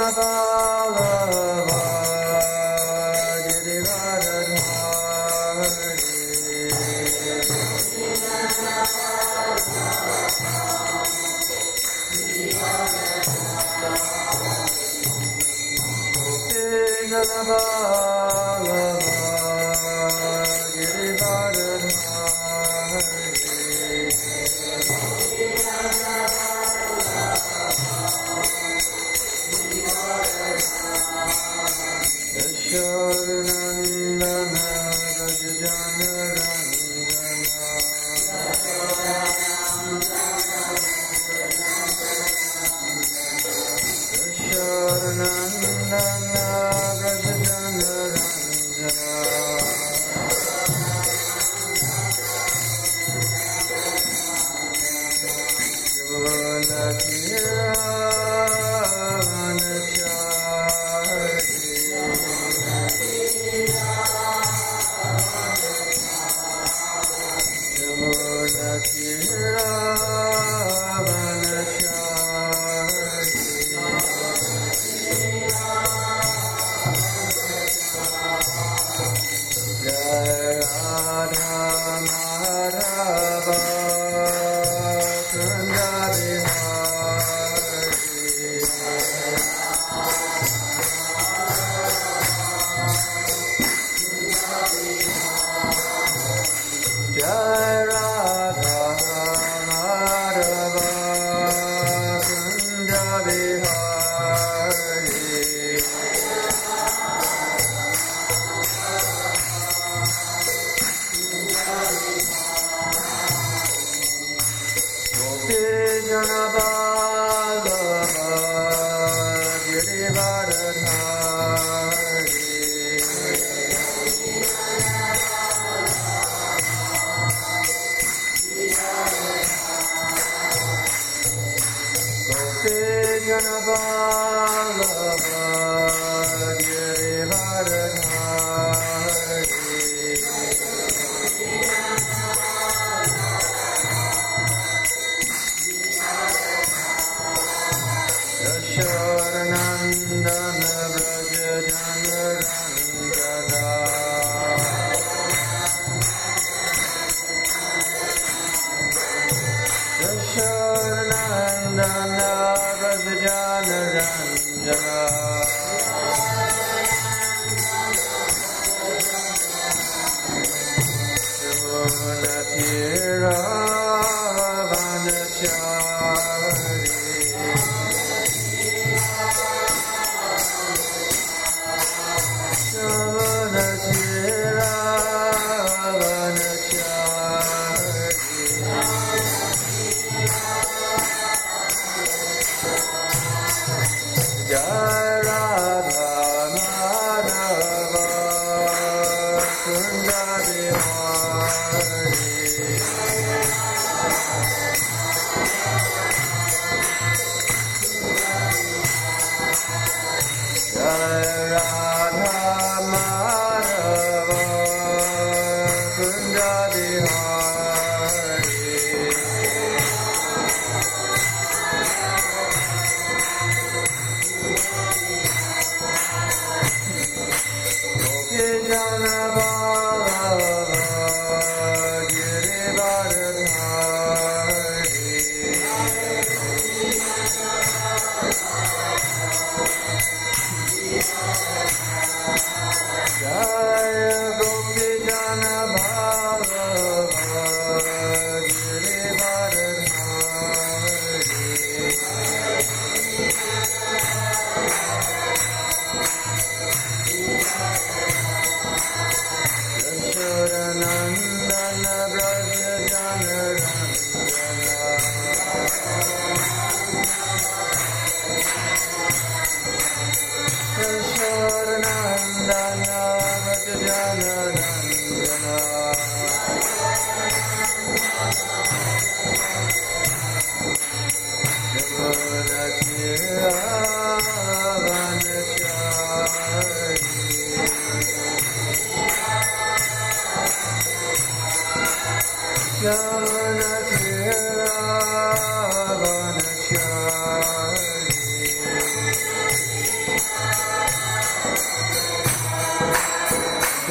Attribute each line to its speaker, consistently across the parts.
Speaker 1: Jai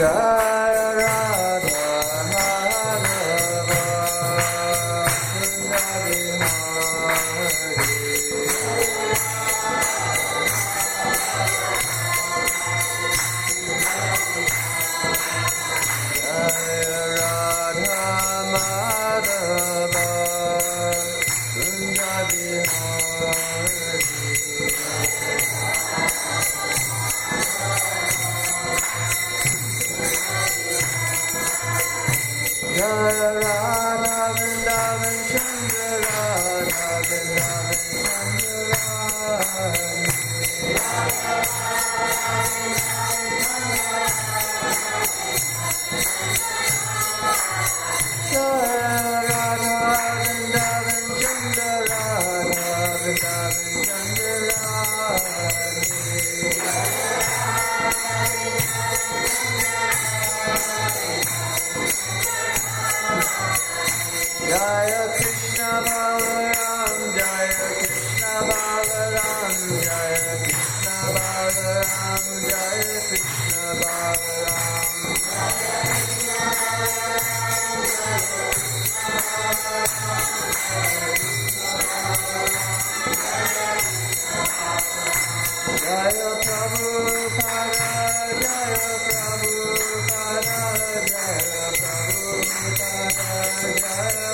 Speaker 1: Jaya Radha Madhava Kunja Bihari. Jaya Radha Madhava Kunja Bihari. Jaya Radha Vrindavan Chandra Radha Vrindavan Chandra Jaya Radha Vrindavan Chandra Radha Vrindavan Chandra Jaya Krishna Balaram, Jaya Krishna Balaram, Jaya Krishna Balaram, Jaya Krishna Balaram. Jaya Prabhupada, Jaya Prabhupada, Jaya Prabhupada, Jaya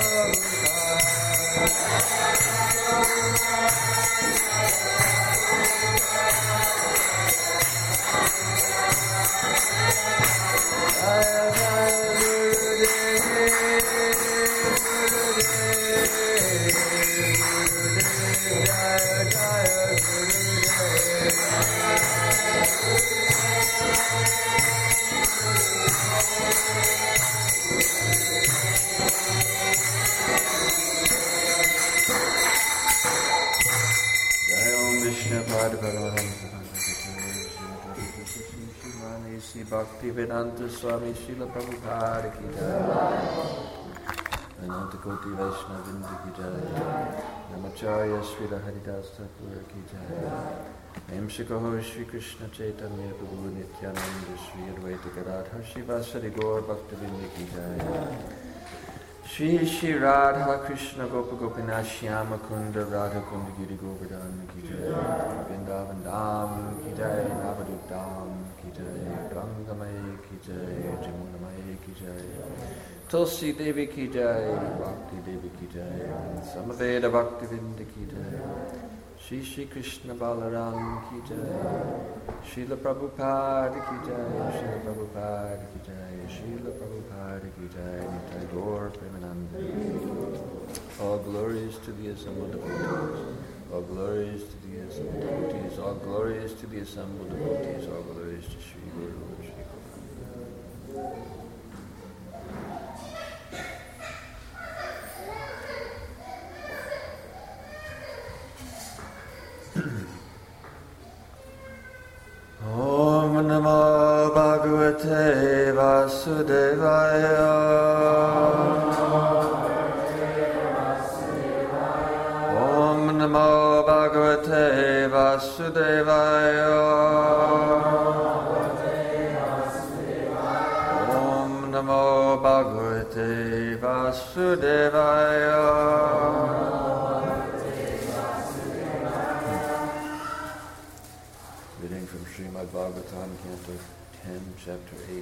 Speaker 1: Bhaktivedanta Swami Srila Prabhupada ki jai. Ananta Koti Vaishnavinda ki jai. Namacharya Srila Haridas Thakur ki jai. Namshikaho Shri Krishna Chaitanya Prabhu Nityananda Shri Advaita Gadadhar Shivasari Gaur Bhaktivinda ki jai. Shri Shri Radha Krishna Gopa Gopinath Shyama Kunda Radha Kunda Giri Govardhana ki jai. Vrindavan Dham ki jai. Navadvip Dham ki jai. Gangamai ki jai. Jamunamai ki jai. Tulsi Devi ki jai. Bhakti Devi ki jai. Samaveda Bhaktivinda ki jai. Shri Shri Krishna Balaram ki jai. Srila Prabhupada ki jai. Srila Prabhupada ki jai. Srila Prabhupada ki jai. Nitai Gaur Premananda. All glories to the assembled devotees. All glories to the assembled devotees. All glories to the assembled devotees. All glories to Sri Guru and Sri Govinda. Om Namo Bhagavate Vasudevaya. Om Namo Bhagavate Vasudevaya. Om Namo Bhagavate Vasudevaya. Reading from Srimad Bhagavatam, Canto 10, Chapter 18,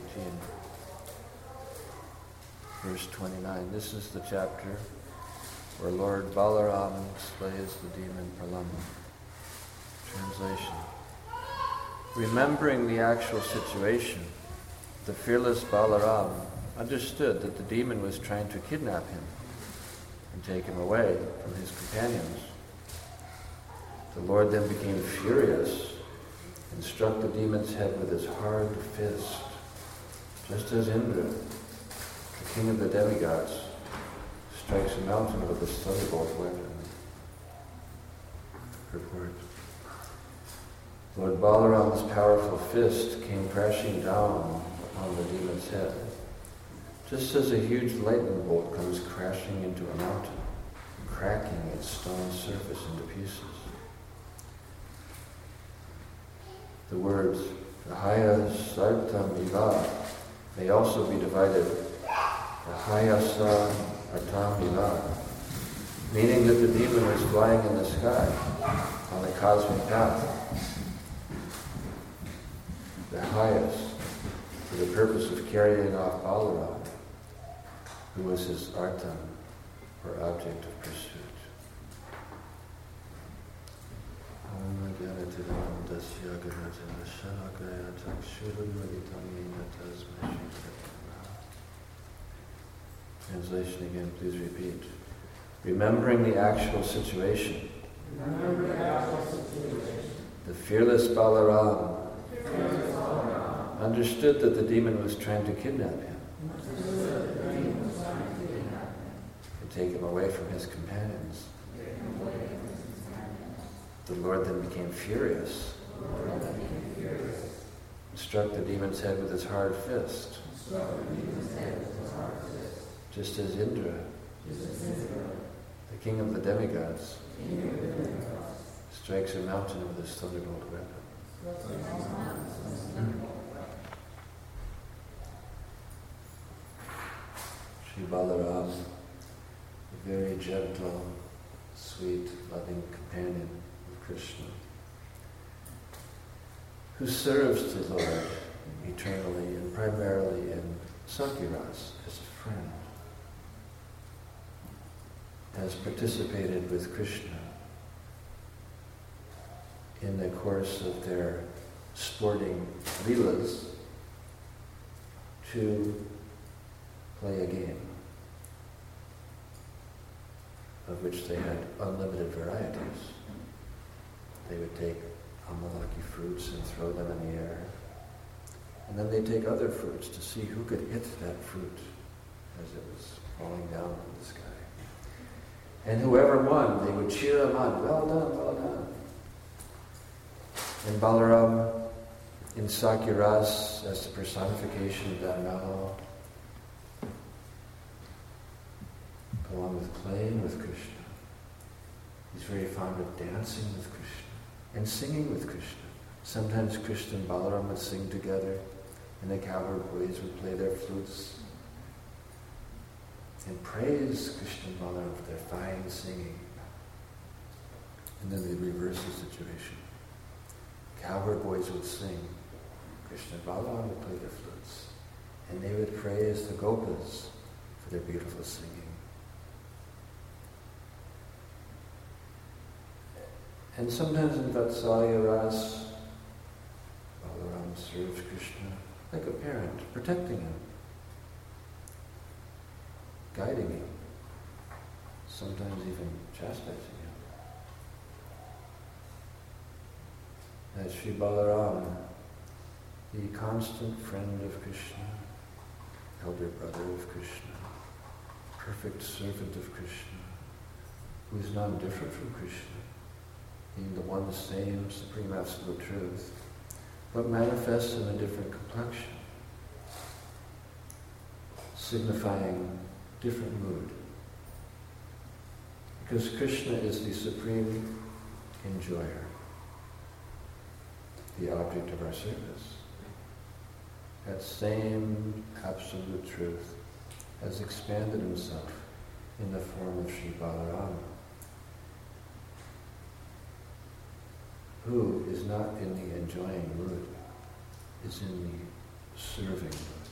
Speaker 1: verse 29. This is the chapter where Lord Balaram slays the demon Pralamba. Translation. Remembering the actual situation, the fearless Balaram understood that the demon was trying to kidnap him and take him away from his companions. The Lord then became furious and struck the demon's head with his hard fist, just as Indra, the king of the demigods, strikes a mountain with a thunderbolt weapon. Purport. Lord Balaram's powerful fist came crashing down upon the demon's head, just as a huge lightning bolt comes crashing into a mountain, cracking its stone surface into pieces. The words, The hayas artam iva may also be divided. The hayasa artam iva, meaning that the demon was flying in the sky on the cosmic path. The hayas, for the purpose of carrying off Balaram, who was his artam, or object of pursuit. Translation again, please repeat. Remembering the actual situation. The fearless Balaram understood that the demon was trying to kidnap him and take him away from his companions. The Lord then became furious, struck the demon's head with his hard fist, just as Indra, the king of the demigods, strikes a mountain with his thunderbolt weapon. Sri Balaram, a very gentle, sweet, loving companion of Krishna, who serves the Lord eternally and primarily in Sakiras as a friend, has participated with Krishna in the course of their sporting leelas to play a game of which they had unlimited varieties. They would take amalaki fruits and throw them in the air. And then they'd take other fruits to see who could hit that fruit as it was falling down from the sky. And whoever won, they would cheer him on. Well done, well done. And Balaram in Sakiras as the personification of that mellow, along with playing with Krishna. He's very fond of dancing with Krishna and singing with Krishna. Sometimes Krishna and Balaram would sing together, and the cowherd boys would play their flutes and praise Krishna and Balaram for their fine singing. And then they'd reverse the situation. Cowherd boys would sing, Krishna and Balaram would play their flutes, and they would praise the gopas for their beautiful singing. And sometimes in Vatsalya Ras, Balaram serves Krishna like a parent, protecting him, guiding him, sometimes even chastising him. As Sri Balaram, the constant friend of Krishna, elder brother of Krishna, perfect servant of Krishna, who is not different from Krishna, being the one same supreme absolute truth, but manifests in a different complexion, signifying different mood. Because Krishna is the supreme enjoyer, the object of our service. That same absolute truth has expanded himself in the form of Sri Balaram, who is not in the enjoying mood, is in the serving mood.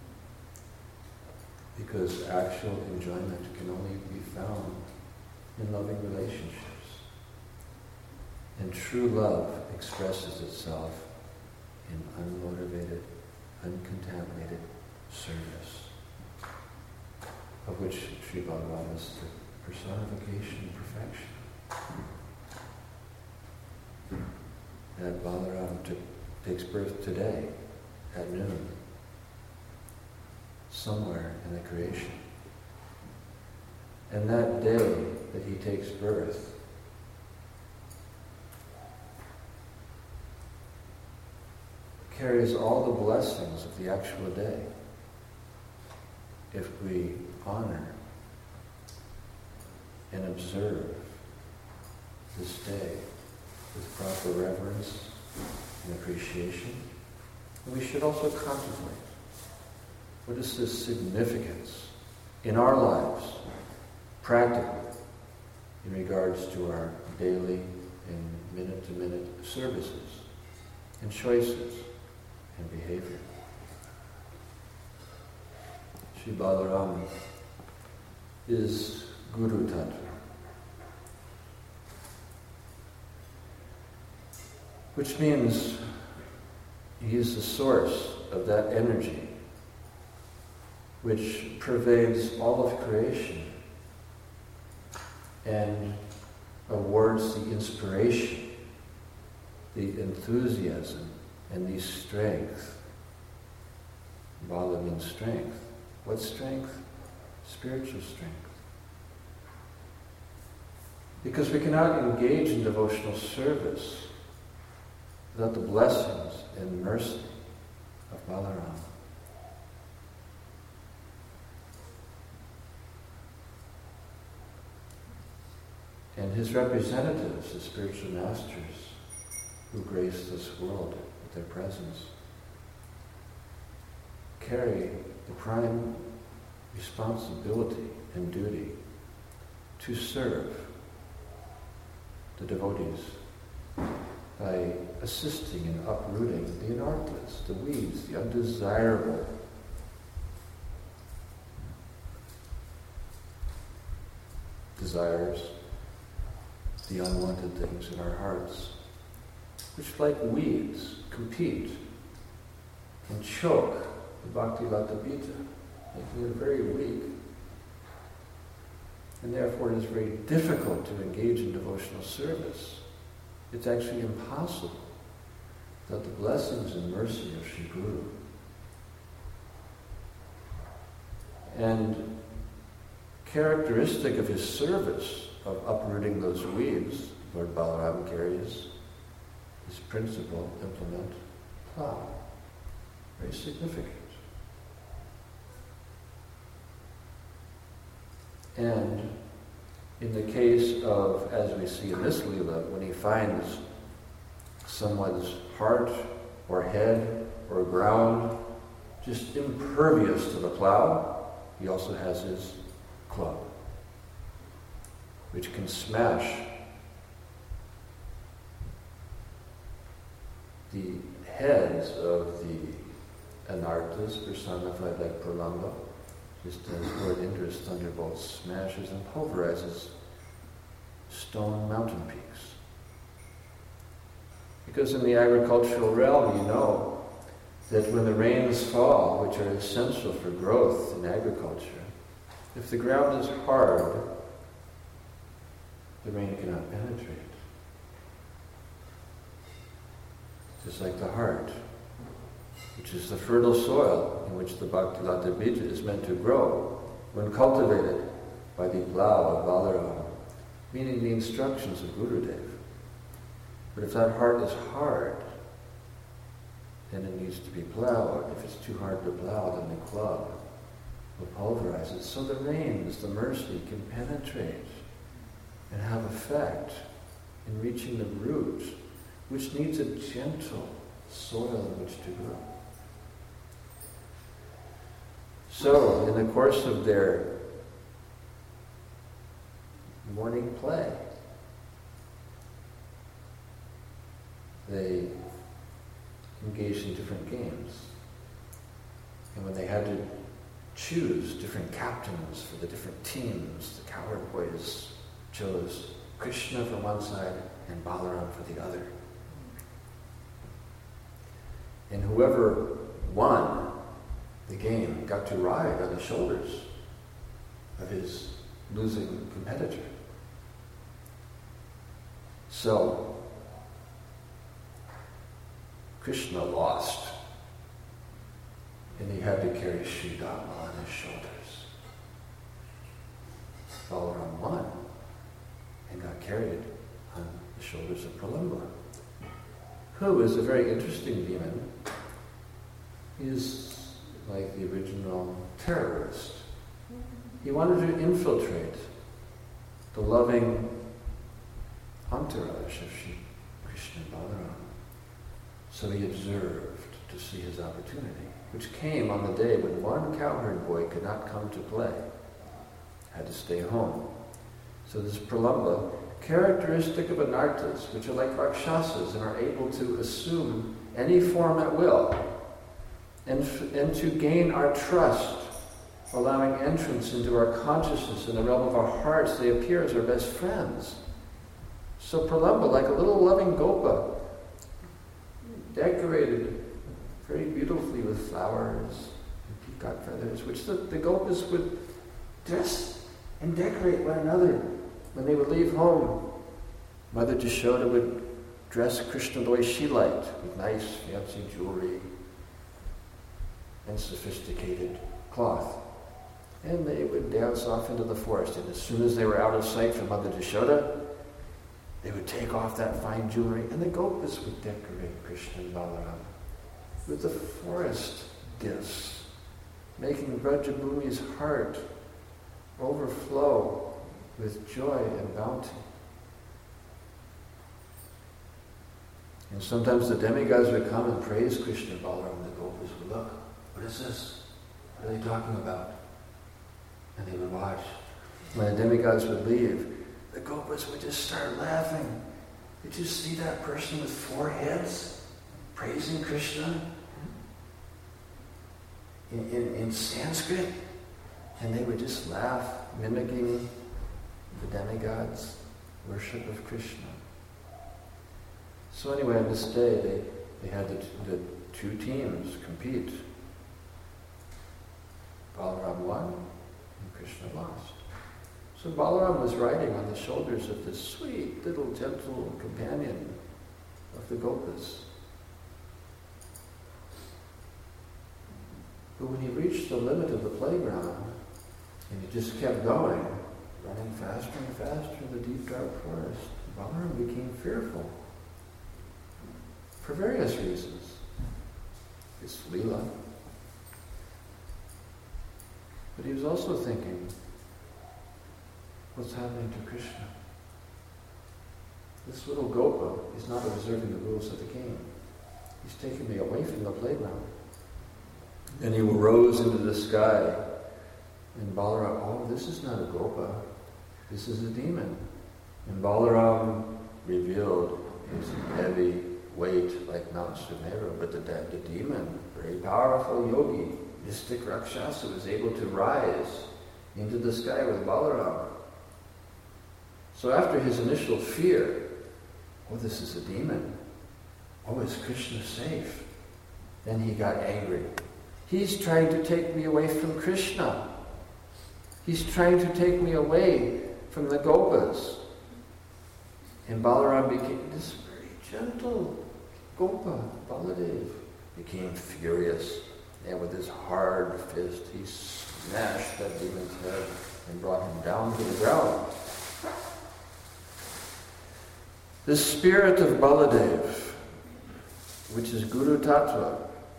Speaker 1: Because actual enjoyment can only be found in loving relationships. And true love expresses itself in unmotivated, uncontaminated service, of which Sri Balaram is the personification of perfection. That Balaram takes birth today at noon, somewhere in the creation. And that day that he takes birth carries all the blessings of the actual day if we honor and observe this day with proper reverence and appreciation And we should also contemplate, what is the significance in our lives, practically, in regards to our daily and minute-to-minute services and choices and behavior. Sri Balaram is Guru Tattva. Which means he is the source of that energy which pervades all of creation and awards the inspiration, the enthusiasm, and the strength. Bala means strength. What strength? Spiritual strength. Because we cannot engage in devotional service without the blessings and mercy of Balaram. And his representatives, the spiritual masters who grace this world with their presence, carry the prime responsibility and duty to serve the devotees by assisting in uprooting the anarthas, the weeds, the undesirable desires, the unwanted things in our hearts, which like weeds compete and choke the Bhakti Lata Bija, making it very weak. And therefore it is very difficult to engage in devotional service. It's actually impossible without the blessings and mercy of Sri Guru. And characteristic of his service of uprooting those weeds, Lord Balaram carries his principal implement, plow. Very significant. And in the case of, as we see in this Leela, when he finds someone's heart or head or ground just impervious to the plow, he also has his club, which can smash the heads of the anarthas personified like Pralamba, just as Lord Indra's thunderbolt smashes and pulverizes stone mountain peaks. Because in the agricultural realm, you know that when the rains fall, which are essential for growth in agriculture, if the ground is hard, the rain cannot penetrate. Just like the heart, which is the fertile soil in which the Bhakti-lata Bija is meant to grow, when cultivated by the plow of Balaram, meaning the instructions of Gurudev. But if that heart is hard, then it needs to be plowed. If it's too hard to plow, then the club will pulverize it. So the rains, the mercy, can penetrate and have effect in reaching the root, which needs a gentle soil in which to grow. So, in the course of their morning play, they engaged in different games. And when they had to choose different captains for the different teams, the cowherd boys chose Krishna for one side and Balaram for the other. And whoever won the game got to ride on the shoulders of his losing competitor. So, Krishna lost, and he had to carry Sri Dhamma on his shoulders. Balaram won and got carried on the shoulders of Pralamba, who is a very interesting demon. He is like the original terrorist. He wanted to infiltrate the loving entourage of Sri Krishna and Balaram. So he observed to see his opportunity, which came on the day when one cowherd boy could not come to play, had to stay home. So this pralamba, characteristic of anartas, which are like rakshasas and are able to assume any form at will, and to gain our trust, allowing entrance into our consciousness in the realm of our hearts, they appear as our best friends. So pralamba, like a little loving gopa, decorated very beautifully with flowers and peacock feathers, which the gopas would dress and decorate one another. When they would leave home, Mother Jashoda would dress Krishna the way she liked, with nice fancy jewelry and sophisticated cloth. And they would dance off into the forest, and as soon as they were out of sight from Mother Jashoda, they would take off that fine jewelry, and the gopas would decorate Krishna and Balaram with the forest gifts, making Brajabhumi's heart overflow with joy and bounty. And sometimes the demigods would come and praise Krishna and Balaram, and the gopas would look, what is this? What are they talking about? And they would watch. When the demigods would leave, the gopas would just start laughing. Did you see that person with 4 heads praising Krishna in Sanskrit? And they would just laugh, mimicking the demigods' worship of Krishna. So anyway, on this day, they had the 2 teams compete. Balaram won, and Krishna lost. So Balaram was riding on the shoulders of this sweet, little, gentle companion of the gopas. But when he reached the limit of the playground, and he just kept going, running faster and faster in the deep, dark forest, Balaram became fearful. For various reasons. It's Leela. But he was also thinking, what's happening to Krishna? This little gopa is not observing the rules of the game. He's taking me away from the playground. And he rose into the sky. And Balaram, oh, this is not a gopa. This is a demon. And Balaram revealed his heavy weight like Mount Sumeru, but the demon, very powerful yogi, mystic Rakshasa, was able to rise into the sky with Balaram. So after his initial fear, oh, this is a demon. Oh, is Krishna safe? Then he got angry. He's trying to take me away from Krishna. He's trying to take me away from the gopas. And Balaram became this very gentle gopa. Baladev became furious. And with his hard fist, he smashed that demon's head and brought him down to the ground. The spirit of Baladev, which is Guru Tattva,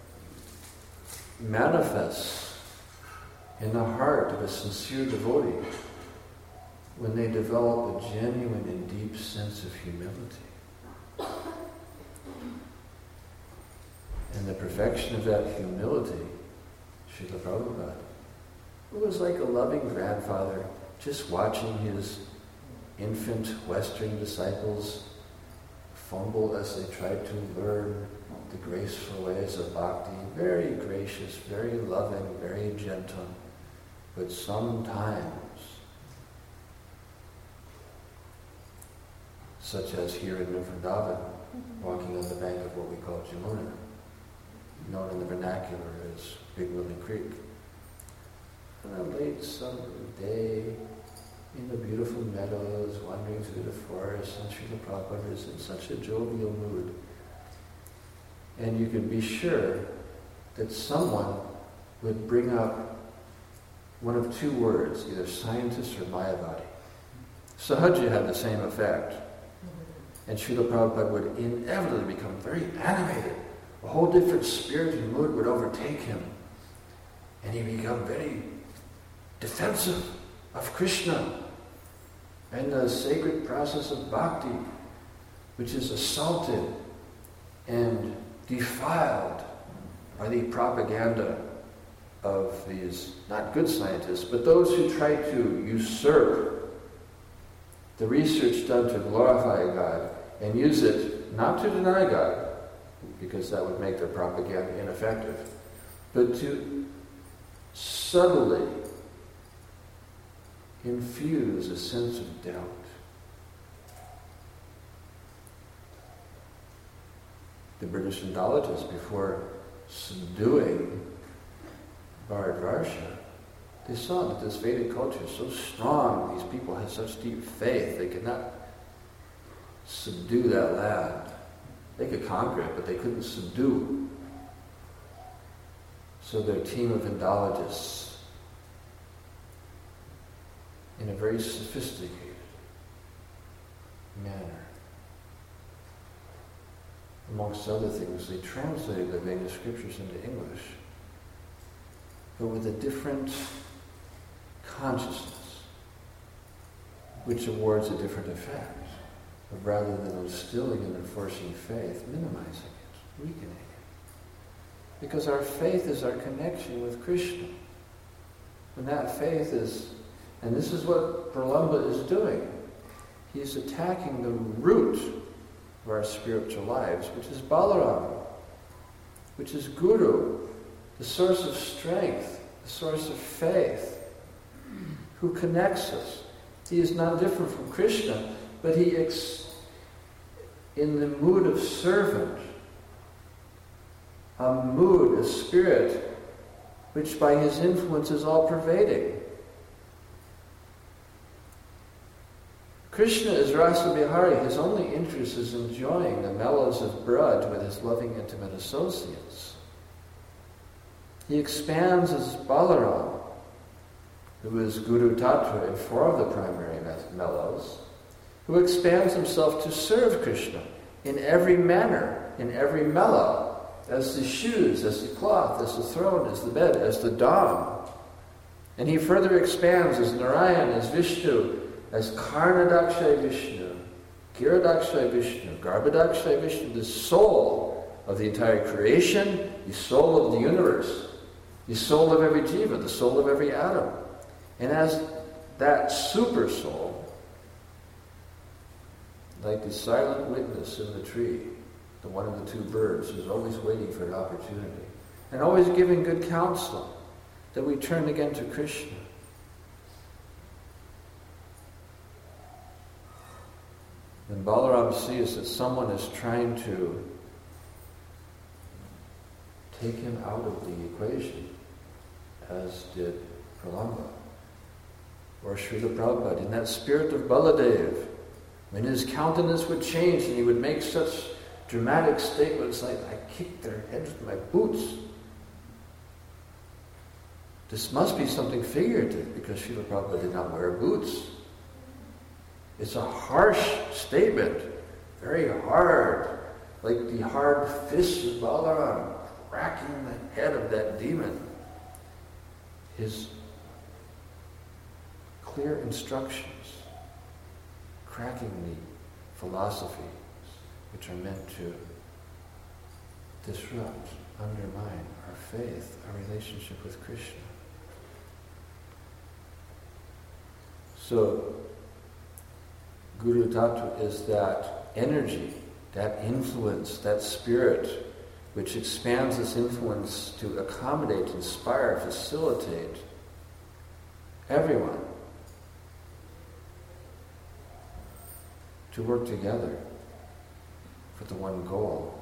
Speaker 1: manifests in the heart of a sincere devotee when they develop a genuine and deep sense of humility. And the perfection of that humility, Srila Prabhupada, who was like a loving grandfather, just watching his infant Western disciples fumble as they tried to learn the graceful ways of bhakti. Very gracious, very loving, very gentle. But sometimes, such as here in Vrindavan, walking on the bank of what we call Jamuna, known in the vernacular as Big Willie Creek. On a late summer day, in the beautiful meadows, wandering through the forest, and Srila Prabhupada is in such a jovial mood. And you can be sure that someone would bring up one of 2 words, either scientist or Mayavadi. Sahaja had the same effect. And Srila Prabhupada would inevitably become very animated. A whole different spirit and mood would overtake him. And he'd become very defensive of Krishna and the sacred process of bhakti, which is assaulted and defiled are the propaganda of these, not good scientists, but those who try to usurp the research done to glorify God and use it not to deny God, because that would make their propaganda ineffective, but to subtly infuse a sense of doubt. The British Indologists, before subduing Bharatvarsha, they saw that this Vedic culture is so strong, these people had such deep faith, they could not subdue that land. They could conquer it, but they couldn't subdue. So their team of Indologists, in a very sophisticated manner, amongst other things, they translated the Vedic scriptures into English, but with a different consciousness, which awards a different effect. But rather than instilling and enforcing faith, minimizing it, weakening it. Because our faith is our connection with Krishna. And that faith is, and this is what Pralamba is doing, he's attacking the root of our spiritual lives, which is Balaram, which is Guru, the source of strength, the source of faith, who connects us. He is not different from Krishna, but he in the mood of servant, a mood, a spirit, which by his influence is all-pervading. Krishna is Rasa Bihari. His only interest is enjoying the mellows of Braj with his loving intimate associates. He expands as Balaram, who is Guru Tattva in 4 of the primary mellows, who expands himself to serve Krishna in every manner, in every mellow, as the shoes, as the cloth, as the throne, as the bed, as the dawn. And he further expands as Narayan, as Vishnu, as Karnadakshay Vishnu, Giradakshay Vishnu, Garbhadakshay Vishnu, the soul of the entire creation, the soul of the universe, the soul of every jiva, the soul of every atom. And as that super soul, like the silent witness in the tree, the one of the 2 birds who's always waiting for an opportunity, and always giving good counsel, that we turn again to Krishna. When Balaram sees that someone is trying to take him out of the equation, as did Pralamba, or Srila Prabhupada, in that spirit of Baladev, when his countenance would change and he would make such dramatic statements like, I kicked their heads with my boots. This must be something figurative, because Srila Prabhupada did not wear boots. It's a harsh statement, very hard, like the hard fist of Balaram cracking the head of that demon. His clear instructions, cracking the philosophies which are meant to disrupt, undermine our faith, our relationship with Krishna. So, Guru Tattva is that energy, that influence, that spirit which expands its influence to accommodate, inspire, facilitate everyone to work together for the one goal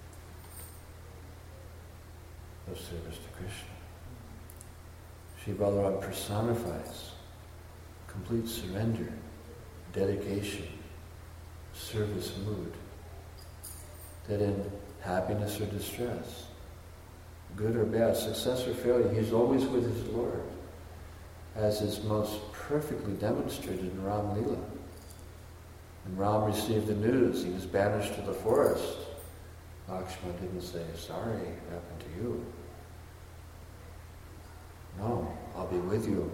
Speaker 1: of service to Krishna. Sri Balaram personifies complete surrender, dedication, service mood, that in happiness or distress, good or bad, success or failure, he's always with his Lord, as is most perfectly demonstrated in Ram Lila. When Ram received the news, he was banished to the forest. Lakshmana didn't say, sorry, it happened to you. No, I'll be with you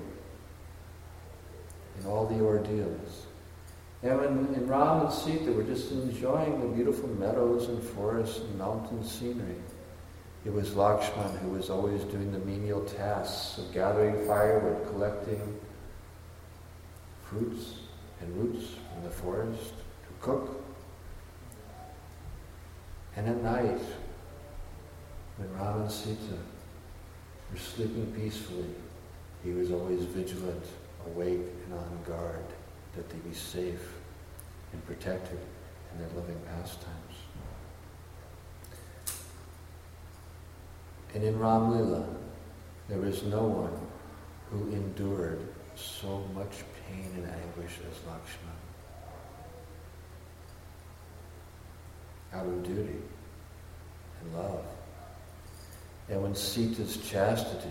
Speaker 1: in all the ordeals. And when Ram and Sita were just enjoying the beautiful meadows and forests and mountain scenery, It was Lakshman who was always doing the menial tasks of gathering firewood, collecting fruits and roots from the forest to cook. And at night, when Ram and Sita were sleeping peacefully, he was always vigilant, awake and on guard, that they be safe and protected in their loving pastimes. And in Ram Lila, there is no one who endured so much pain and anguish as Lakshman. Out of duty and love. And when Sita's chastity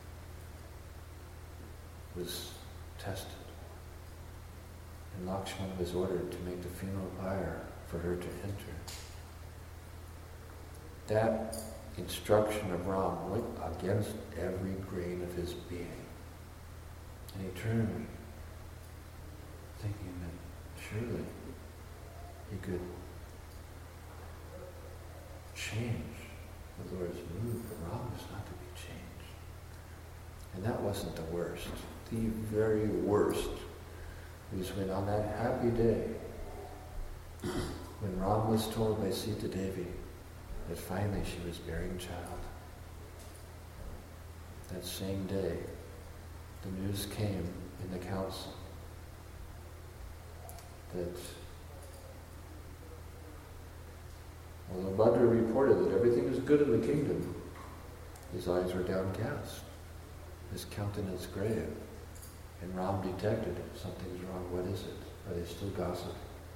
Speaker 1: was tested, and Lakshman was ordered to make the funeral pyre for her to enter, that instruction of Ram went against every grain of his being. And he turned, thinking that surely he could change the Lord's mood, but Ram was not to be changed. And that wasn't the worst. The very worst was when on that happy day, when Ram was told by Sita Devi that finally she was bearing child. That same day, the news came in the council that although Bhadra reported that everything was good in the kingdom, his eyes were downcast, his countenance grave, and Ram detected something's wrong. What is it? Are they still gossiping?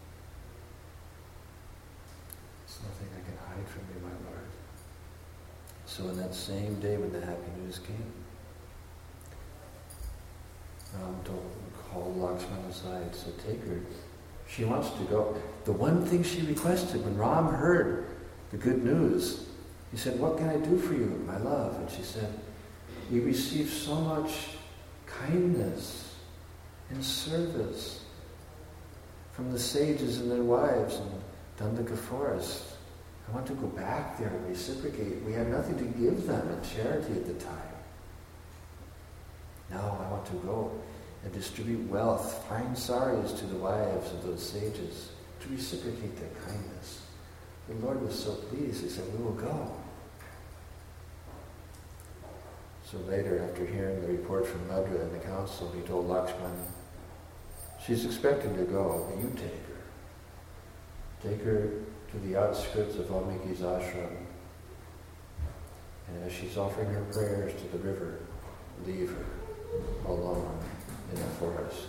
Speaker 1: It's nothing I can hide from you, my Lord. So in that same day when the happy news came, Ram called Lakshman aside, said, take her. She wants to go. The one thing she requested when Ram heard the good news, he said, what can I do for you, my love? And she said, we received so much kindness and service from the sages and their wives in Dandaka forest. I want to go back there and reciprocate. We had nothing to give them in charity at the time. Now I want to go and distribute wealth, fine saris to the wives of those sages to reciprocate their kindness. The Lord was so pleased, he said, we will go. So later, after hearing the report from Bhadra in the council, he told Lakshman, she's expecting to go, but you take her. Take her to the outskirts of Valmiki's ashram. And as she's offering her prayers to the river, leave her alone in the forest.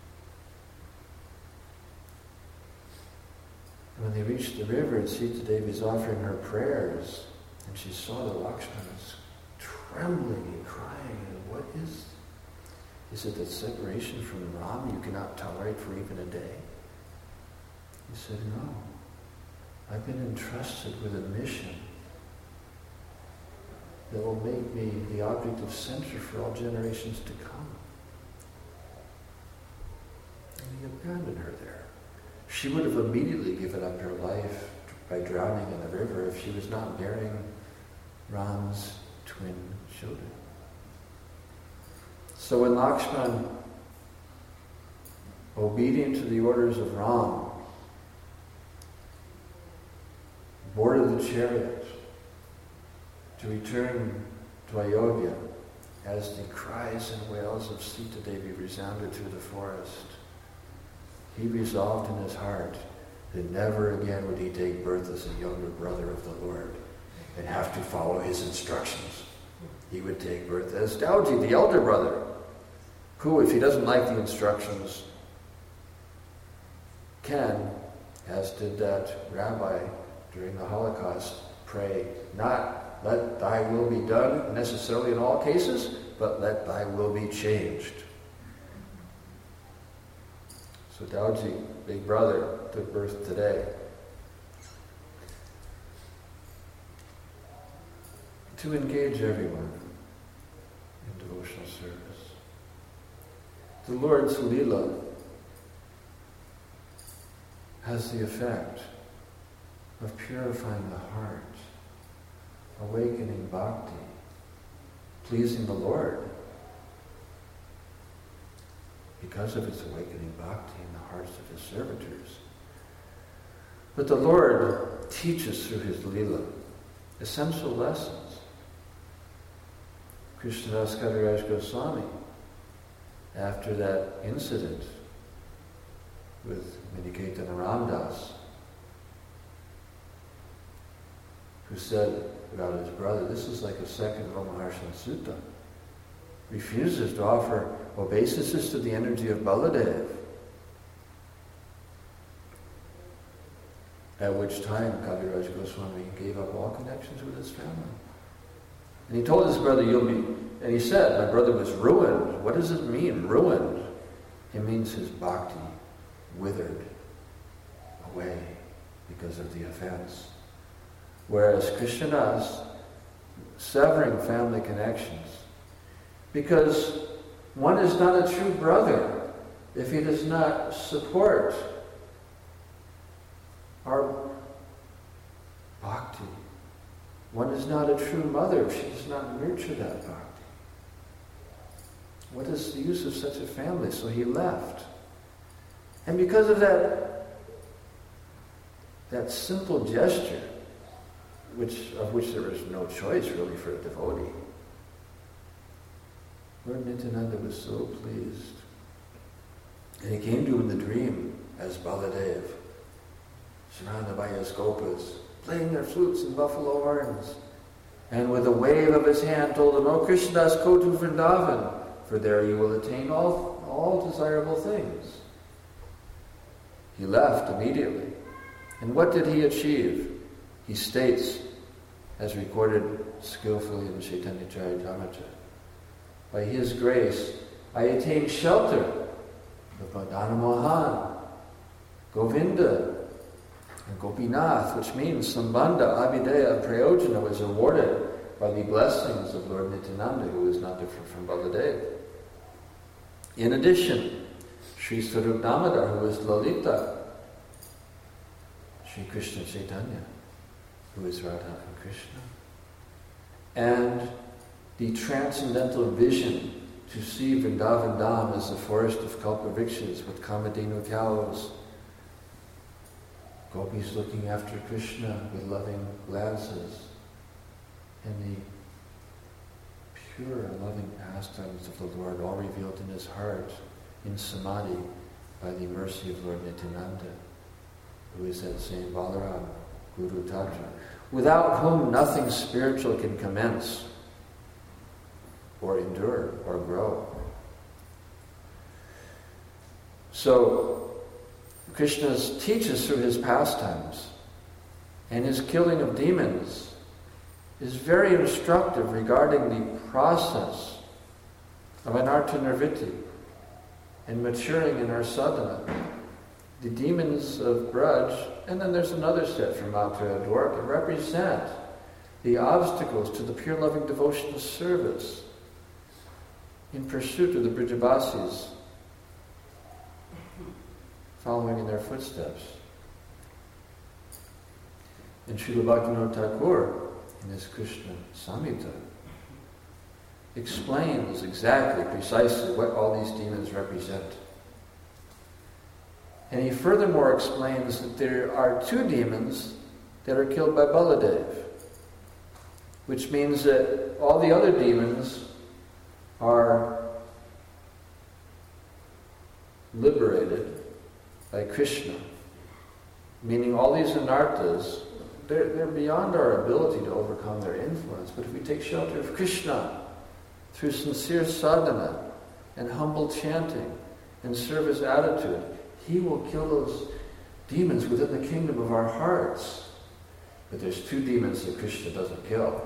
Speaker 1: And when they reached the river, and Sita Devi is offering her prayers, and she saw that Lakshman was trembling and crying, and what is it that separation from Ram you cannot tolerate for even a day? He said, no. I've been entrusted with a mission that will make me the object of censure for all generations to come. And he abandoned her there. She would have immediately given up her life by drowning in the river if she was not bearing Ram's twin children. So when Lakshman, obedient to the orders of Ram, boarded the chariot to return to Ayodhya, as the cries and wails of Sita Devi resounded through the forest, he resolved in his heart that never again would he take birth as a younger brother of the Lord and have to follow his instructions. He would take birth as Dauji, the elder brother, who, if he doesn't like the instructions, can, as did that rabbi during the Holocaust, pray, not let thy will be done necessarily in all cases, but let thy will be changed. So Dauji, big brother, took birth today. To engage everyone in devotional service. The Lord's Leela has the effect of purifying the heart awakening bhakti, pleasing the Lord, because of its awakening bhakti in the hearts of his servitors. But the Lord teaches through his Leela essential lessons. Krishnadas Kaviraj Goswami, after that incident with Miniketan Ramdas, who said about his brother, this is like a second Romaharshan Sutta, refuses to offer obeisances to the energy of Baladev. At which time Kaviraj Goswami gave up all connections with his family. And he told his brother, and he said, my brother was ruined. What does it mean, ruined? It means his bhakti withered away because of the offense. Whereas Krishnadas, severing family connections, because one is not a true brother if he does not support our bhakti. One is not a true mother if she does not nurture that bhakti. What is the use of such a family? So he left. And because of that simple gesture, of which there was no choice really for a devotee, Lord Nityananda was so pleased. And he came to him in the dream as Baladev, surrounded by his gopas, playing their flutes and buffalo horns. And with a wave of his hand told him, O Krishnadas, go to Vrindavan, for there you will attain all desirable things. He left immediately. And what did he achieve? He states, as recorded skillfully in Chaitanya Charitamrita, by his grace, I attained shelter of Madana Mohan, Govinda, and Gopinath, which means Sambandha, Abhideya, Prayojana, was awarded by the blessings of Lord Nityananda, who is not different from Baladev. In addition, Sri Swarup Damodar, who is Lalita, Sri Krishna Chaitanya, who is Radha and Krishna, and the transcendental vision to see Vrindavan Dham as the forest of Kalpavrikshas with Kamadhenu cows, gopis looking after Krishna with loving glances, and the pure loving pastimes of the Lord all revealed in his heart in samadhi by the mercy of Lord Nityananda, who is that same Balaram, Guru Tatra, without whom nothing spiritual can commence or endure or grow. So Krishna teaches through his pastimes, and his killing of demons is very instructive regarding the process of anartha nirvritti and maturing in our sadhana. The demons of Braj, and then there's another set from Mathura Dwarka, represent the obstacles to the pure loving devotional service in pursuit of the Brijabasis, following in their footsteps. And Srila Bhaktivinoda Thakur, in his Krishna Samhita, explains exactly, precisely what all these demons represent. And he furthermore explains that there are two demons that are killed by Baladev, which means that all the other demons are liberated by Krishna. Meaning all these anarthas, they're beyond our ability to overcome their influence. But if we take shelter of Krishna through sincere sadhana and humble chanting and service attitude, he will kill those demons within the kingdom of our hearts. But there's two demons that Krishna doesn't kill.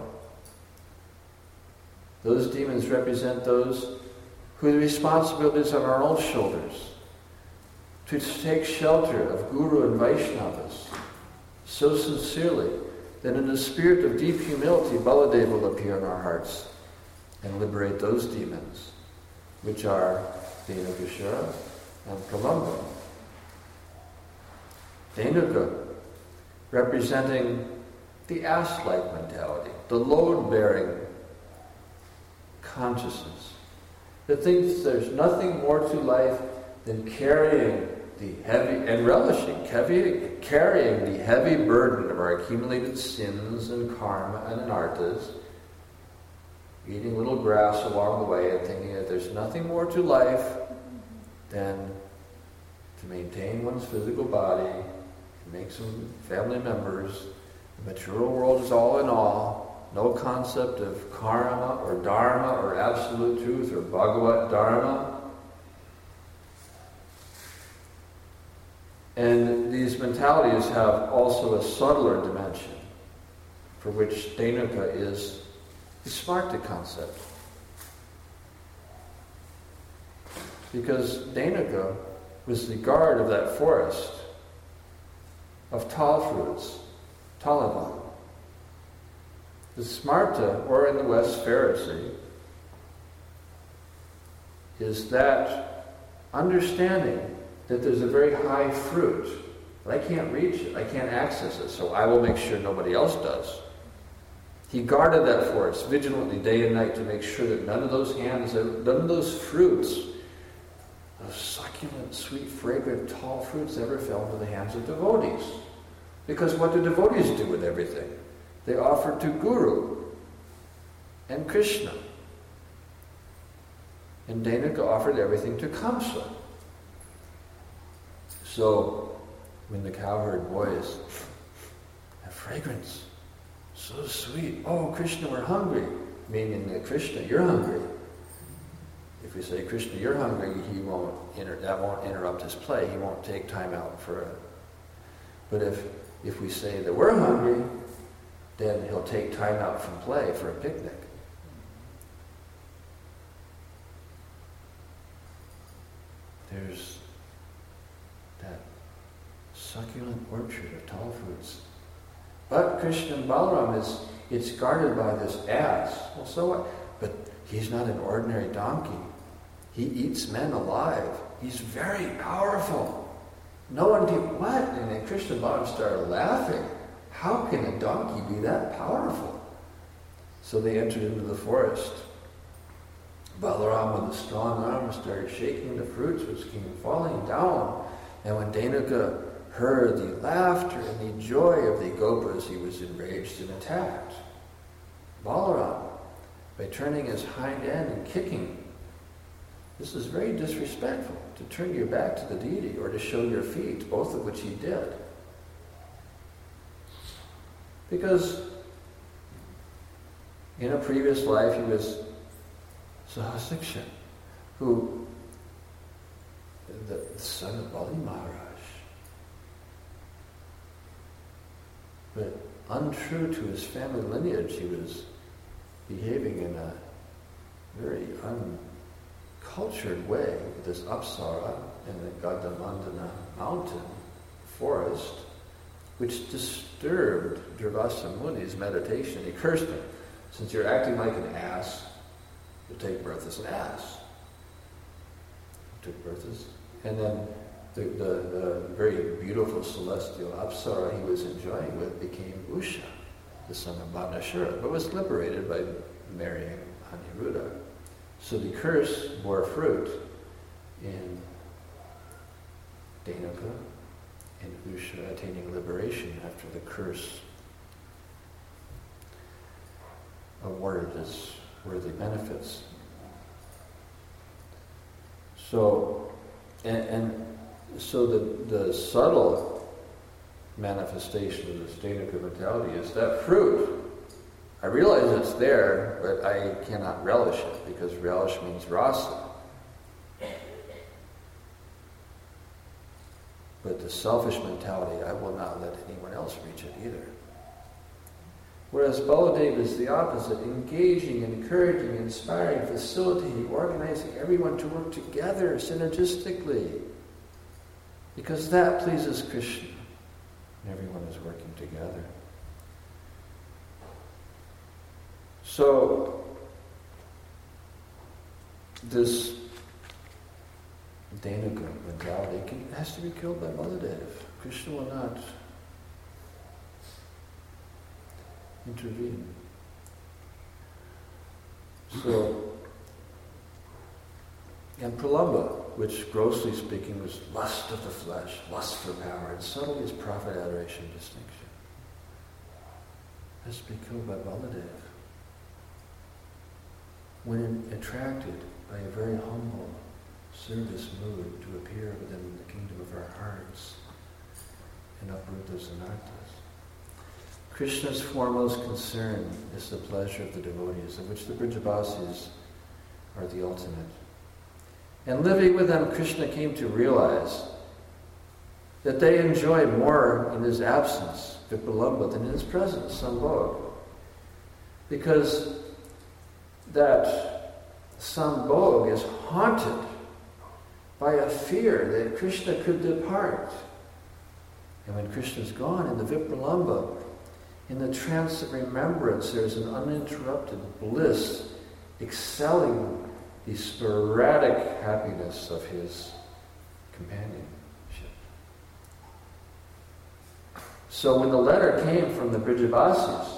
Speaker 1: Those demons represent those who the responsibility is on our own shoulders, to take shelter of Guru and Vaishnavas so sincerely that in a spirit of deep humility, Baladev will appear in our hearts and liberate those demons, which are Dhenukashura and Pralamba. Dhenuka, representing the ass-like mentality, the load-bearing consciousness that thinks there's nothing more to life than carrying the heavy and relishing, carrying the heavy burden of our accumulated sins and karma and anarthas, eating little grass along the way and thinking that there's nothing more to life than to maintain one's physical body, make some family members. The material world is all in all. No concept of karma or dharma or absolute truth or Bhagavat Dharma. And these mentalities have also a subtler dimension for which Dhenuka is the Smarta concept. Because Dhenuka was the guard of that forest of tall fruits, Talavan. The Smarta, or in the West Pharisee, is that understanding that there's a very high fruit, but I can't reach it, I can't access it, so I will make sure nobody else does. He guarded that forest vigilantly day and night to make sure that none of those fruits, those succulent, sweet, fragrant, tall fruits ever fell into the hands of devotees. Because what do devotees do with everything? They offer to Guru and Krishna. And Dhenuka offered everything to Kamsa. So, when the cowherd boys, that fragrance, so sweet. Oh, Krishna, we're hungry. Meaning that Krishna, you're hungry. If we say, Krishna, you're hungry, that won't interrupt his play. He won't take time out for it. But if we say that we're hungry, then he'll take time out from play for a picnic. There's that succulent orchard of tall fruits. But Krishna and Balaram it's guarded by this ass. Well, so what? But he's not an ordinary donkey. He eats men alive. He's very powerful. No one can, what? And then Krishna and Balaram started laughing. How can a donkey be that powerful? So they entered into the forest. Balaram with a strong arm started shaking the fruits which came falling down. And when Dhenuka heard the laughter and the joy of the gopas, he was enraged and attacked Balaram by turning his hind end and kicking. This is very disrespectful, to turn your back to the deity or to show your feet, both of which he did. Because in a previous life he was Sahasiksha, who, the son of Bali Maharaj. But untrue to his family lineage, he was behaving in a very uncultured way with this Apsara in the Gadamandana mountain forest, which disturbed Durvasa Muni's meditation. He cursed him. Since you're acting like an ass, you'll take birth as an ass. He took birth as... And then the very beautiful celestial Apsara he was enjoying with became Usha, the son of Bhanashura, but was liberated by marrying Aniruddha. So the curse bore fruit in Dhenuka and Usha attaining liberation after the curse awarded its worthy benefits. So, so the subtle manifestation of this Dhenuka mentality is that fruit. I realize it's there, but I cannot relish it, because relish means rasa. But the selfish mentality, I will not let anyone else reach it either. Whereas Baladeva is the opposite, engaging, encouraging, inspiring, facilitating, organizing everyone to work together synergistically. Because that pleases Krishna. And everyone is working together. So, this Dhenuka mentality has to be killed by Baladev. Krishna will not. intervene. So, and Pralamba, which grossly speaking was lust of the flesh, lust for power, and subtly is profit, adoration, distinction, has to be killed by Baladev. When attracted by a very humble service mood to appear within the kingdom of our hearts and uproot those anarthas. Krishna's foremost concern is the pleasure of the devotees, of which the Brijabasis are the ultimate. And living with them, Krishna came to realize that they enjoy more in his absence, Vipralambha, than in his presence, Sambhog. Because that Sambhog is haunted by a fear that Krishna could depart. And when Krishna's gone in the Vipralambha, in the trance of remembrance, there's an uninterrupted bliss excelling the sporadic happiness of his companionship. So when the letter came from the Brijabasis,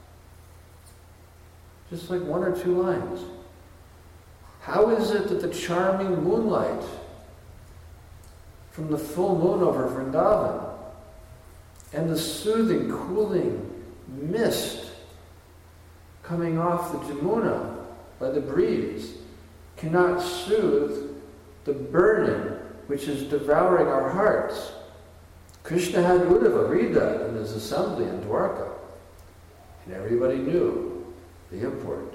Speaker 1: just like 1 or 2 lines, how is it that the charming moonlight from the full moon over Vrindavan and the soothing, cooling mist coming off the Jamuna by the breeze cannot soothe the burning which is devouring our hearts? Krishna had Uddhava read that in his assembly in Dwarka, and everybody knew the import.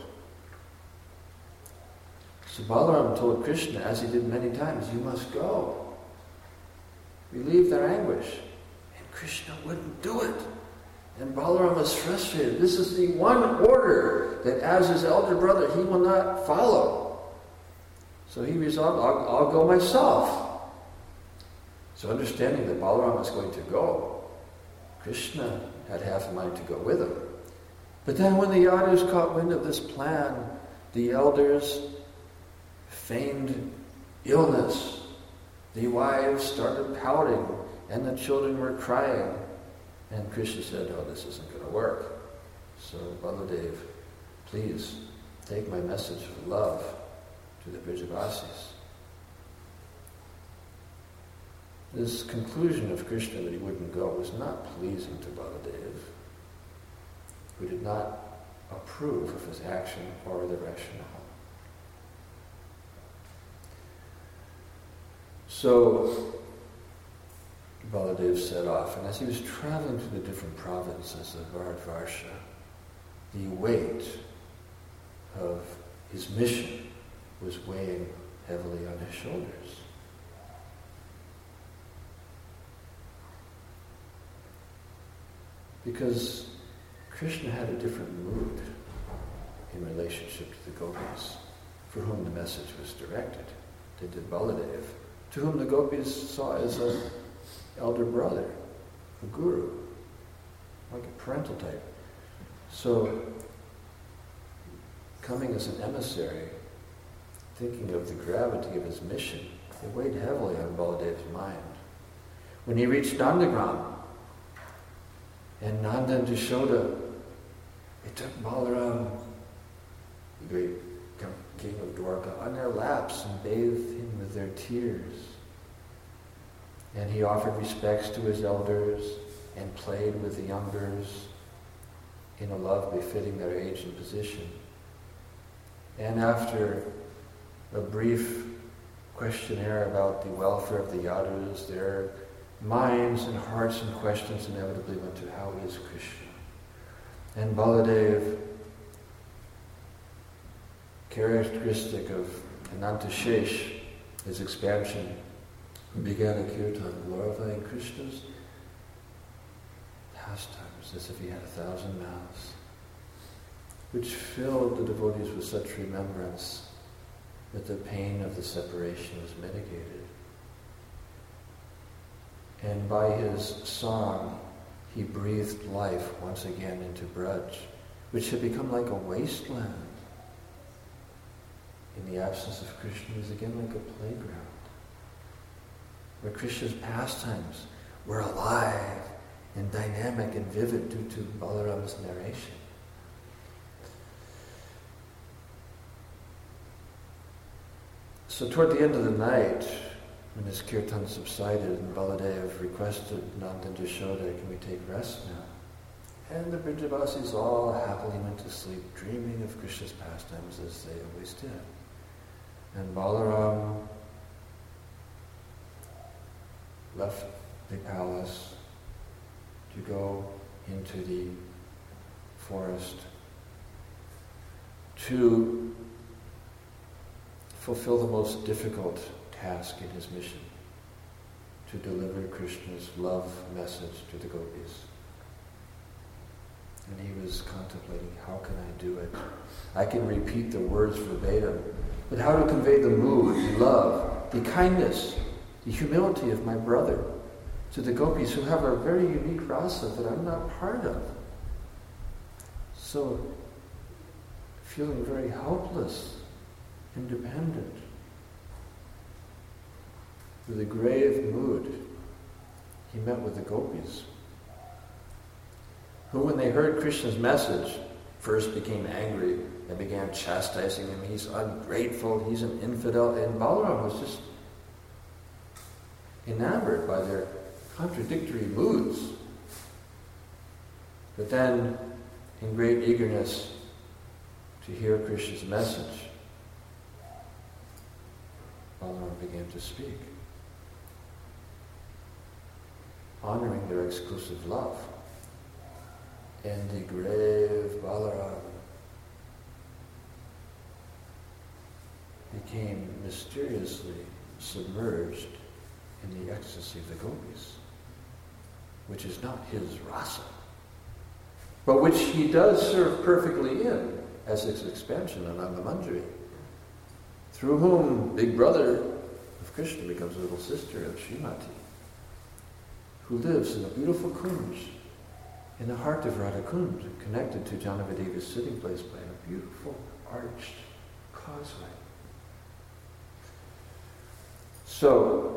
Speaker 1: So Balaram told Krishna, as he did many times, you must go. Relieve their anguish. And Krishna wouldn't do it. And Balaram was frustrated. This is the one order that as his elder brother he will not follow. So he resolved, I'll go myself. So understanding that Balaram was going to go, Krishna had half a mind to go with him. But then when the Yadus caught wind of this plan, the elders feigned illness. The wives started pouting, and the children were crying. And Krishna said, oh, this isn't going to work. So Baladev, please take my message of love to the Brijabasis. This conclusion of Krishna that he wouldn't go was not pleasing to Baladev, who did not approve of his action or the rationale. So Baladev set off, and as he was traveling through the different provinces of Bharatvarsha, the weight of his mission was weighing heavily on his shoulders. Because Krishna had a different mood in relationship to the gopis, for whom the message was directed, than did Baladev, to whom the gopis saw as an elder brother, a guru, like a parental type. So, coming as an emissary, thinking of the gravity of his mission, it weighed heavily on Baladev's mind. When he reached Nandagram, and Nanda and Jashoda, they took Balaram, the great king of Dwarka, on their laps and bathed him with their tears. And he offered respects to his elders and played with the youngers in a love befitting their age and position. And after a brief questionnaire about the welfare of the Yadus, their minds and hearts and questions inevitably went to how is Krishna? And Baladev, characteristic of Anantashesh, his expansion, began a kirtan glorifying Krishna's pastimes as if he had 1,000 mouths, which filled the devotees with such remembrance that the pain of the separation was mitigated. And by his song, he breathed life once again into Braj, which had become like a wasteland. In the absence of Krishna, it was again like a playground, where Krishna's pastimes were alive and dynamic and vivid due to Balaram's narration. So toward the end of the night, when his kirtan subsided and Baladev requested Nanda and Yashoda, can we take rest now? And the Brijabasis all happily went to sleep, dreaming of Krishna's pastimes as they always did. And Balaram left the palace to go into the forest to fulfill the most difficult task in his mission, to deliver Krishna's love message to the gopis. And he was contemplating, how can I do it? I can repeat the words verbatim, but how to convey the mood, the love, the kindness, the humility of my brother to the gopis who have a very unique rasa that I'm not part of. So, feeling very helpless, independent. With a grave mood, he met with the gopis, who, when they heard Krishna's message, first became angry and began chastising him. He's ungrateful, he's an infidel, and Balaram was just enamored by their contradictory moods. But then, in great eagerness to hear Krishna's message, Balaram began to speak, honoring their exclusive love. And the grave Balaram became mysteriously submerged in the ecstasy of the gopis, which is not his rasa, but which he does serve perfectly in as its expansion on Angamanjari, through whom Big Brother of Krishna becomes a little sister of Srimati, who lives in a beautiful kunj in the heart of Radha Kund, connected to Janavadeva's sitting place by a beautiful arched causeway. So,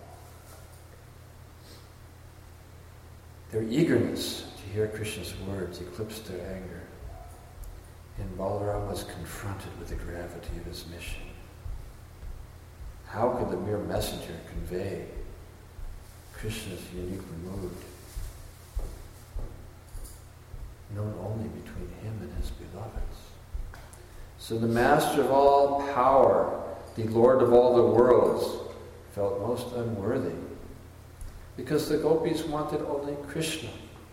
Speaker 1: their eagerness to hear Krishna's words eclipsed their anger, and Balaram was confronted with the gravity of his mission. How could the mere messenger convey Krishna's unique mood, known only between him and his beloveds? So the master of all power, the Lord of all the worlds, felt most unworthy, because the gopis wanted only Krishna,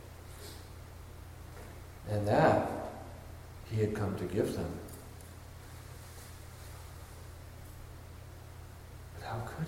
Speaker 1: and that he had come to give them. But how could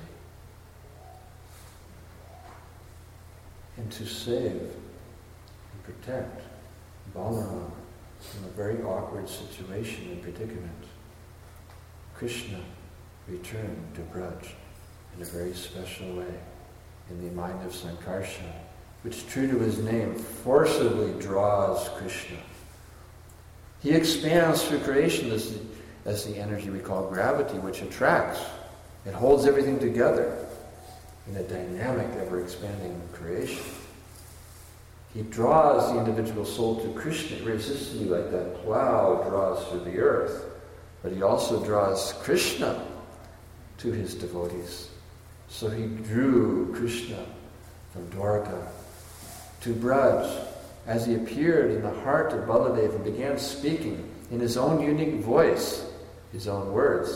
Speaker 1: he? And to save and protect Balaram from a very awkward situation and predicament, Krishna returned to Braj in a very special way, in the mind of Sankarshan, which, true to his name, forcibly draws Krishna. He expands through creation as the energy we call gravity, which attracts. It holds everything together in a dynamic, ever-expanding creation. He draws the individual soul to Krishna irresistibly, like that plow draws through the earth. But he also draws Krishna to his devotees. So he drew Krishna from Dwarka to Braj as he appeared in the heart of Baladev and began speaking in his own unique voice, his own words.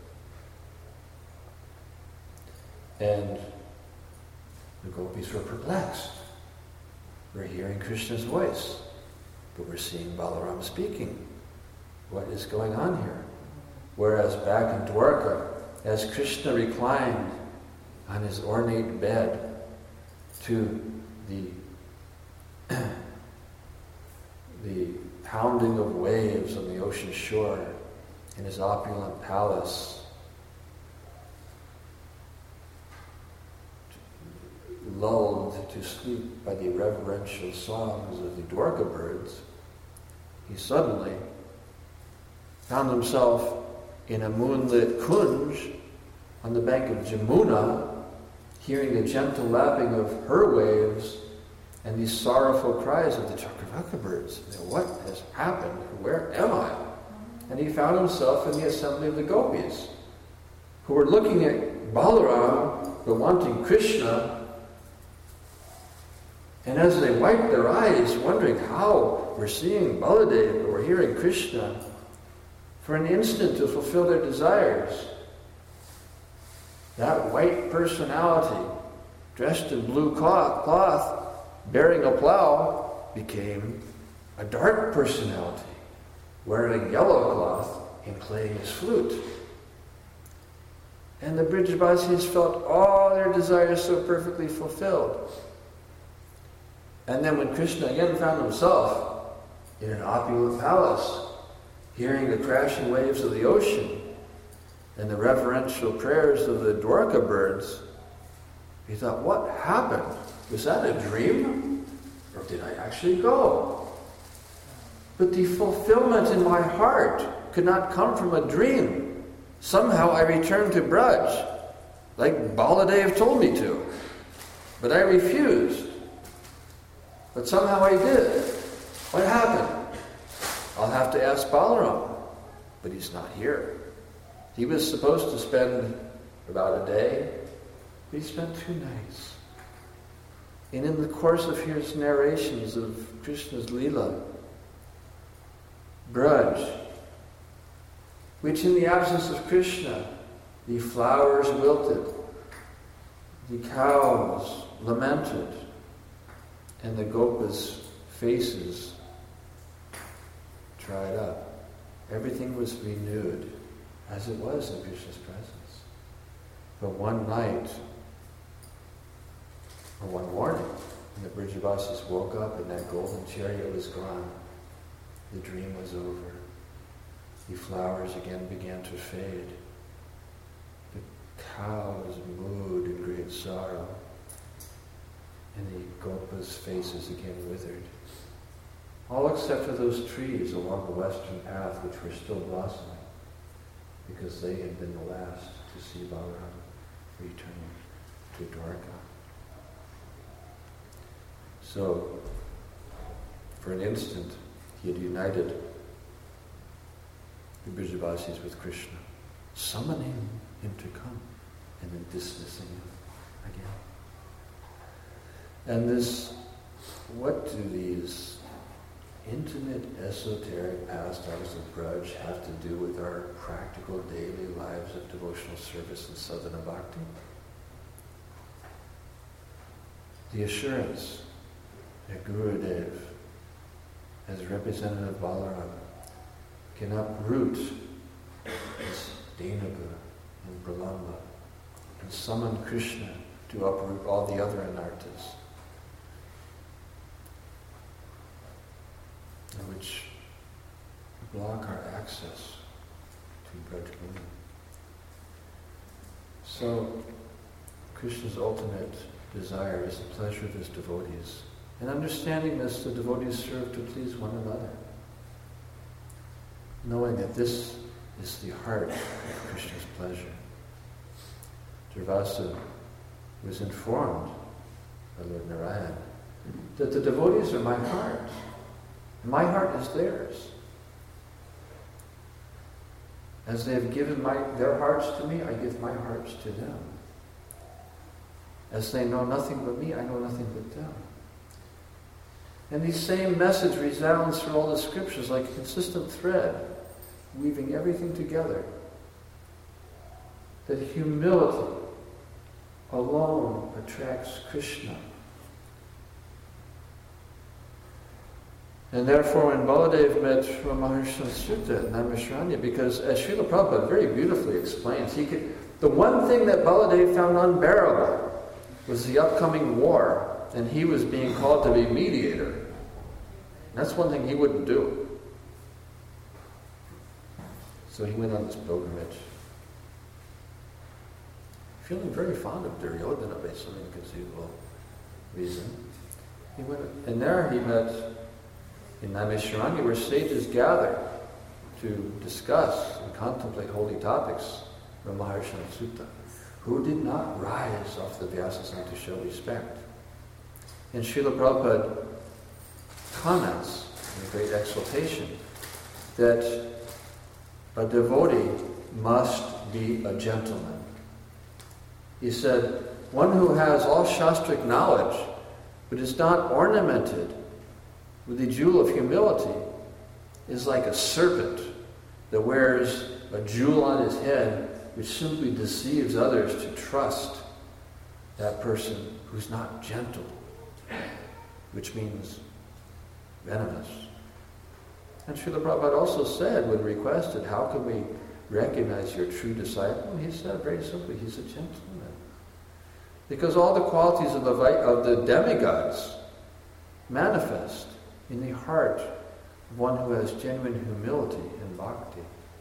Speaker 1: And the gopis were perplexed. We're hearing Krishna's voice, but we're seeing Balaram speaking. What is going on here? Whereas back in Dwarka, as Krishna reclined on his ornate bed to the pounding of waves on the ocean shore in his opulent palace, lulled to sleep by the reverential songs of the Dwarka birds, he suddenly found himself in a moonlit kunj on the bank of Jamuna, hearing the gentle lapping of her waves and these sorrowful cries of the Chakravaka birds. What has happened? Where am I? And he found himself in the assembly of the gopis, who were looking at Balaram, but wanting Krishna. And as they wiped their eyes, wondering how we're seeing Baladev, but we're hearing Krishna, for an instant to fulfill their desires, that white personality, dressed in blue cloth, bearing a plow, became a dark personality, wearing yellow cloth and playing his flute. And the Brijabasis felt all their desires so perfectly fulfilled. And then when Krishna again found himself in an opulent palace, hearing the crashing waves of the ocean and the reverential prayers of the Dwarka birds, he thought, what happened? Was that a dream? Or did I actually go? But the fulfillment in my heart could not come from a dream. Somehow I returned to Braj, like Baladev told me to. But I refused. But somehow I did. What happened? I'll have to ask Balaram. But he's not here. He was supposed to spend about a day, but he spent 2 nights. And in the course of his narrations of Krishna's Leela, Braj, which in the absence of Krishna, the flowers wilted, the cows lamented, and the gopas' faces dried up. Everything was renewed as it was in Krishna's presence. But one night, or one morning, when the Brijabasis woke up and that golden chariot was gone, the dream was over. The flowers again began to fade. The cows mooed in great sorrow, and the gopas' faces again withered. All except for those trees along the western path which were still blossoming, because they had been the last to see Balaram return to Dwarka. So, for an instant, he had united the Brijabasis with Krishna, summoning him to come, and then dismissing him again. And this, what do these intimate, esoteric pastimes of Braj have to do with our practical daily lives of devotional service and sadhana bhakti? The assurance that Gurudev, as representative Balaram, can uproot this Denaga and Pralamba and summon Krishna to uproot all the other anarthas, which block our access to Braj Bhumi. So, Krishna's ultimate desire is the pleasure of his devotees. And understanding this, the devotees serve to please one another, knowing that this is the heart of Krishna's pleasure. Durvasa was informed by Lord Narayan that the devotees are my heart. My heart is theirs. As they have given their hearts to me, I give my hearts to them. As they know nothing but me, I know nothing but them. And the same message resounds through all the scriptures like a consistent thread, weaving everything together. That humility alone attracts Krishna. And therefore when Baladev met Ramaharshan Sutta in Naimisharanya, because as Srila Prabhupada very beautifully explains, the one thing that Baladev found unbearable was the upcoming war, and he was being called to be mediator. And that's one thing he wouldn't do. So he went on this pilgrimage, feeling very fond of Duryodhana by some inconceivable reason. He went, and there he met, in Naimisharanya, where sages gather to discuss and contemplate holy topics, Ramaharshan Sutta, who did not rise off the Vyasasana to show respect. And Srila Prabhupada comments in great exaltation that a devotee must be a gentleman. He said, one who has all Shastric knowledge, but is not ornamented with the jewel of humility, is like a serpent that wears a jewel on his head, which simply deceives others to trust that person who's not gentle, which means venomous. And Srila Prabhupada also said, when requested, how can we recognize your true disciple? He said very simply, he's a gentleman. Because all the qualities of the demigods manifest in the heart of one who has genuine humility and bhakti.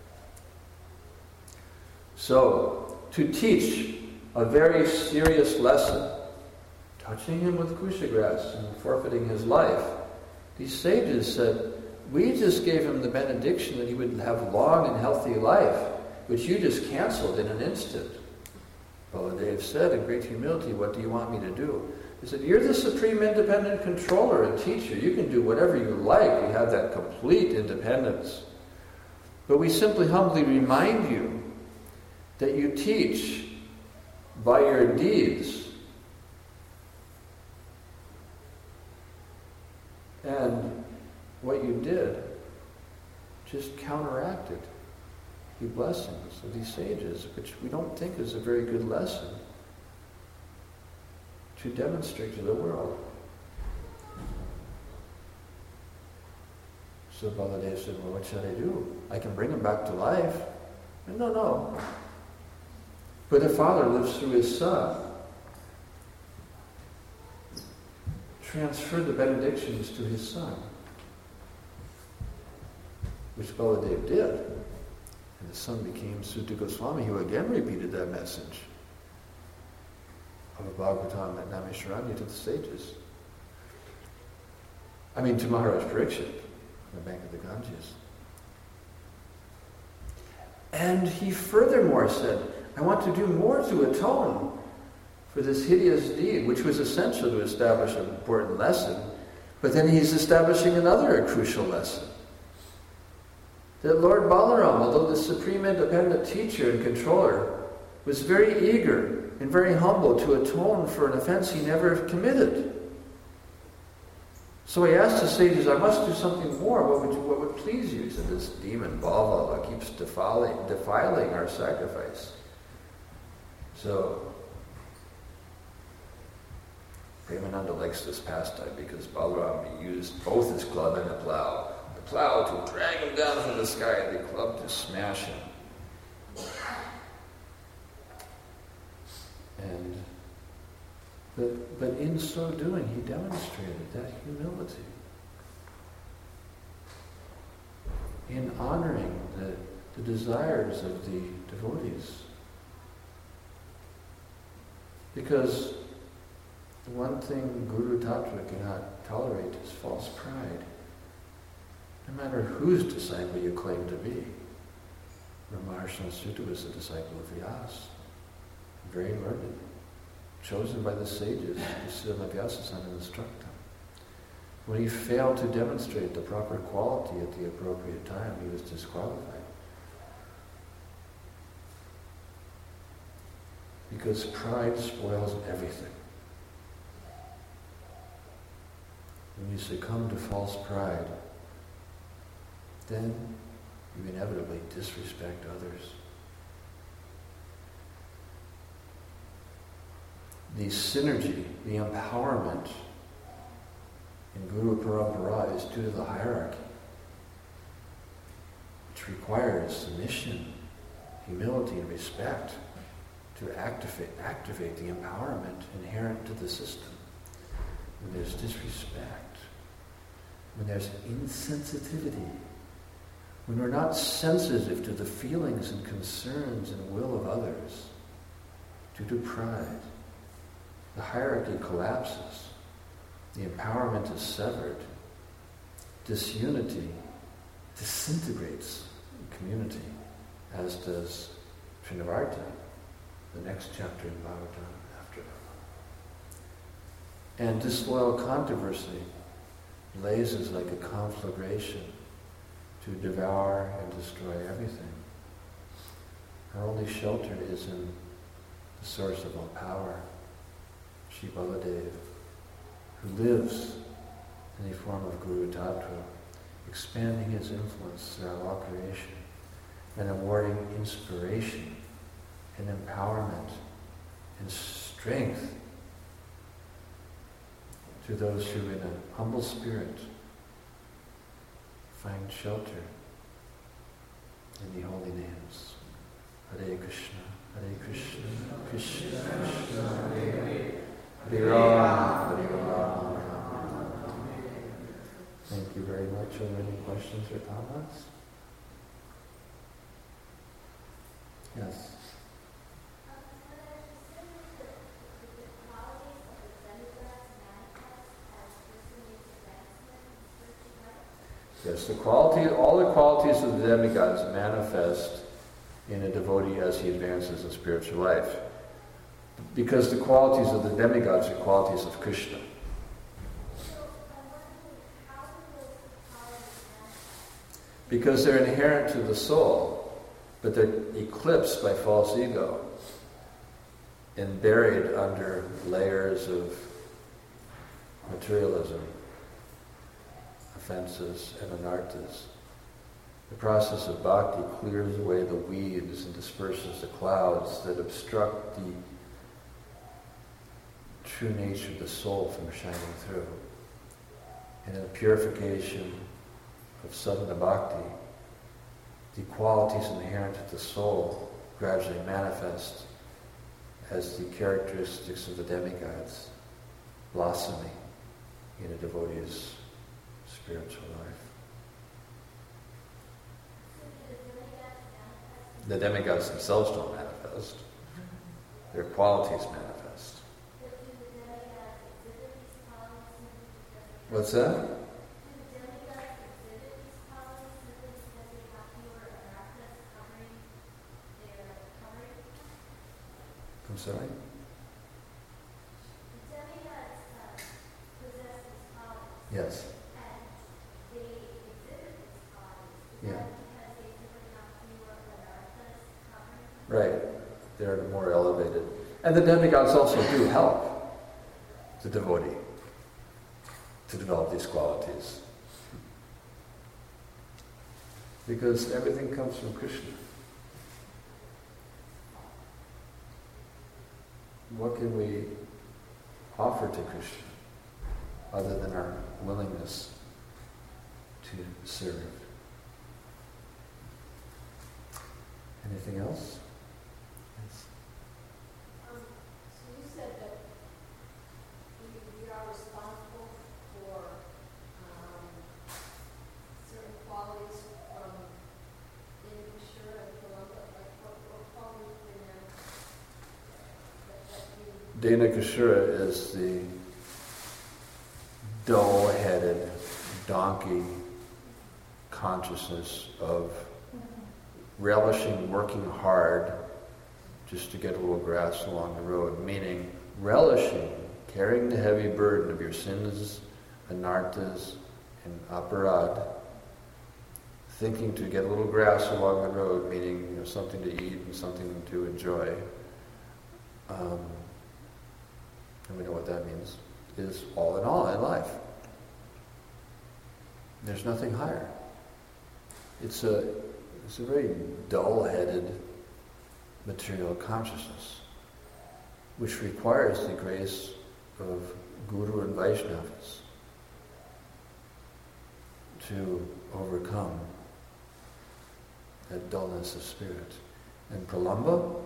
Speaker 1: So, to teach a very serious lesson, touching him with kusha grass and forfeiting his life, these sages said, we just gave him the benediction that he would have long and healthy life, which you just canceled in an instant. Baladev said in great humility, what do you want me to do? He said, you're the supreme independent controller and teacher. You can do whatever you like. We have that complete independence. But we simply humbly remind you that you teach by your deeds. And what you did just counteracted the blessings of these sages, which we don't think is a very good lesson to demonstrate to the world. So Baladev said, well, what should I do? I can bring him back to life. And no. But the Father lives through his Son. Transfer the benedictions to his Son, which Baladev did. And the Son became Sutta Goswami, who again repeated that message of Bhagavatam at Namisharanya to the sages. To Maharaj Parikshit, on the bank of the Ganges. And he furthermore said, I want to do more to atone for this hideous deed, which was essential to establish an important lesson, but then he's establishing another crucial lesson. That Lord Balaram, although the supreme independent teacher and controller, was very eager and very humble to atone for an offense he never committed. So he asked the sages, I must do something more. What would please you? He said, this demon Bhavala keeps defiling our sacrifice. So Premananda likes this pastime because Balaram used both his club and the plow. The plow to drag him down from the sky, and the club to smash him. But in so doing, he demonstrated that humility in honoring the desires of the devotees. Because the one thing Guru Tattva cannot tolerate is false pride. No matter whose disciple you claim to be. Maharshi Sutta was a disciple of Vyasa, very learned, chosen by the sages to sit on the Vyasa and instruct them. When he failed to demonstrate the proper quality at the appropriate time, he was disqualified. Because pride spoils everything. When you succumb to false pride, then you inevitably disrespect others. The synergy, the empowerment in Guru Parampara is due to the hierarchy, which requires submission, humility, and respect to activate the empowerment inherent to the system. When there's disrespect, when there's insensitivity, when we're not sensitive to the feelings and concerns and will of others, due to pride, the hierarchy collapses, the empowerment is severed, disunity disintegrates the community, as does Trinavarta, the next chapter in Bhagavatam after that. And disloyal controversy blazes like a conflagration to devour and destroy everything. Our only shelter is in the source of all power, Shri Baladev, who lives in the form of Guru Tattva, expanding his influence throughout all creation and awarding inspiration and empowerment and strength to those who in a humble spirit find shelter in the holy names. Hare Krishna, Krishna Krishna, Hare Hare, Hare Rama, Hare Rama. Thank you very much. Are there any questions or comments? Yes. Yes, all the qualities of the demigods manifest in a devotee as he advances in spiritual life. Because the qualities of the demigods are qualities of Krishna. Because they're inherent to the soul, but they're eclipsed by false ego and buried under layers of materialism, offenses, and anarthas. The process of bhakti clears away the weeds and disperses the clouds that obstruct the true nature of the soul from shining through. And in the purification of sadhana bhakti, the qualities inherent to the soul gradually manifest as the characteristics of the demigods blossoming in a devotee's spiritual life. The demigods themselves don't manifest. Their qualities manifest. What's that? I'm sorry? Yes. Yeah. Right. They're more elevated. And the demigods also do help the devotee to develop these qualities. Because everything comes from Krishna. What can we offer to Krishna other than our willingness to serve? Anything else? Yes.
Speaker 2: So you said that we are responsible for certain qualities from Dinakashura and Palamba. Like what qualities in them that you...
Speaker 1: Dinakashura is the dull-headed donkey consciousness of relishing working hard just to get a little grass along the road, meaning relishing carrying the heavy burden of your sins, anarthas, and aparad, thinking to get a little grass along the road, meaning something to eat and something to enjoy, and we know what that means, is all in life. There's nothing higher. It's a very dull-headed material consciousness, which requires the grace of Guru and Vaishnavas to overcome that dullness of spirit. And pralamba,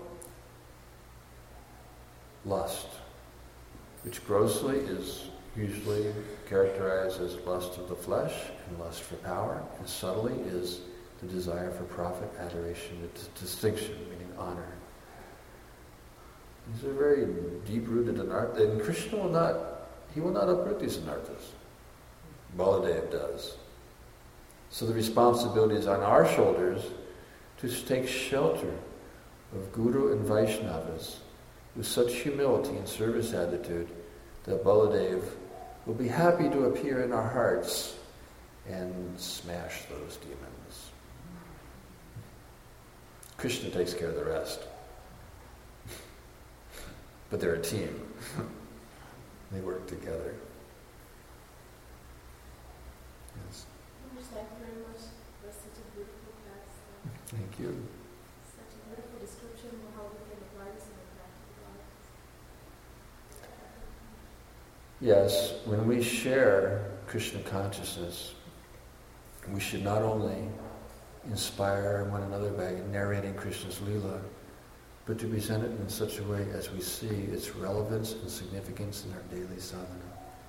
Speaker 1: lust, which grossly is usually characterized as lust of the flesh and lust for power, and subtly is the desire for profit, adoration, distinction, meaning honor. These are very deep-rooted anarthas, and Krishna will not uproot these anarthas. Baladev does. So the responsibility is on our shoulders to take shelter of Guru and Vaishnavas with such humility and service attitude that Baladev will be happy to appear in our hearts and smash those demons. Krishna takes care of the rest. But they're a team. They work together. Yes.
Speaker 2: Thank you very much. That's such a beautiful class.
Speaker 1: Thank you.
Speaker 2: Such a beautiful description of how we can apply this in our practical lives.
Speaker 1: Yes, when we share Krishna consciousness, we should not only inspire one another by narrating Krishna's Leela, but to present it in such a way as we see its relevance and significance in our daily sadhana.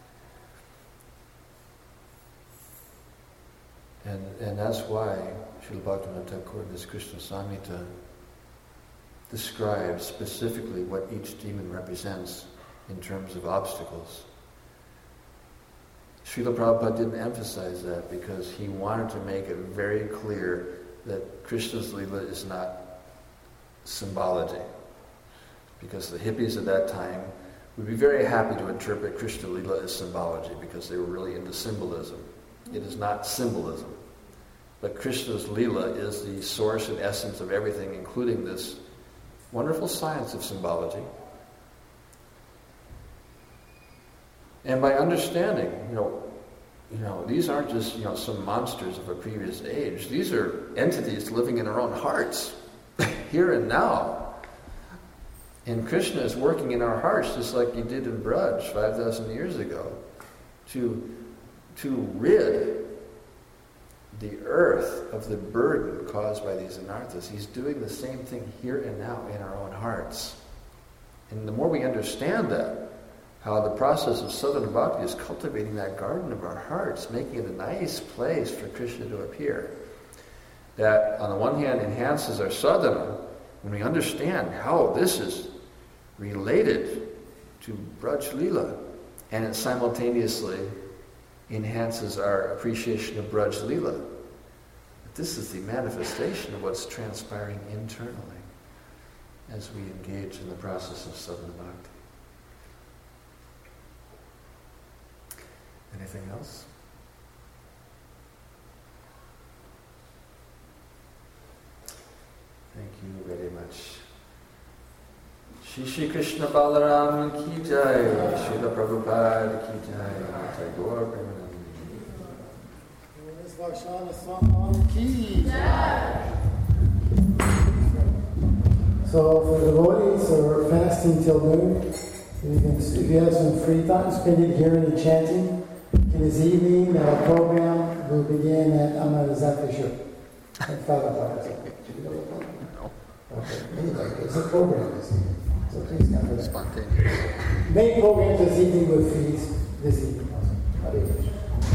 Speaker 1: And that's why Srila Bhaktivinoda Thakur in this Krishna Samhita describes specifically what each demon represents in terms of obstacles. Srila Prabhupada didn't emphasize that because he wanted to make it very clear that Krishna's Leela is not symbology. Because the hippies at that time would be very happy to interpret Krishna Leela as symbology because they were really into symbolism. It is not symbolism. But Krishna's Leela is the source and essence of everything, including this wonderful science of symbology. And by understanding, these aren't just, some monsters of a previous age. These are entities living in our own hearts, here and now. And Krishna is working in our hearts just like he did in Braj 5,000 years ago to rid the earth of the burden caused by these anarthas. He's doing the same thing here and now in our own hearts. And the more we understand that, how the process of sadhana bhakti is cultivating that garden of our hearts, making it a nice place for Krishna to appear, that on the one hand enhances our sadhana, when we understand how this is related to Braj Leela, and it simultaneously enhances our appreciation of Braj Leela. But this is the manifestation of what's transpiring internally as we engage in the process of sadhana bhakti. Anything else? Thank you very much. Shri Krishna Balaram ki jai, Srila Prabhupada ki jai, Tagore Premanandi.
Speaker 3: Varshana Swami ki jai. So for the devotees who are fasting till noon, if you have some free time, spend it here in the chanting. In this evening, our program will begin at, I'm not exactly sure, at 5 o'clock. Okay, anyway, it's a program this evening, so please come for that.
Speaker 1: Spontaneous.
Speaker 3: Main program this evening with fees this evening also. Hare Krishna.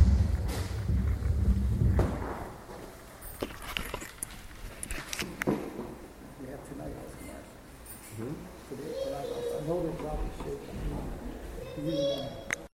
Speaker 3: We have tonight also, Mark. Today, tonight also. I know they dropped the shit.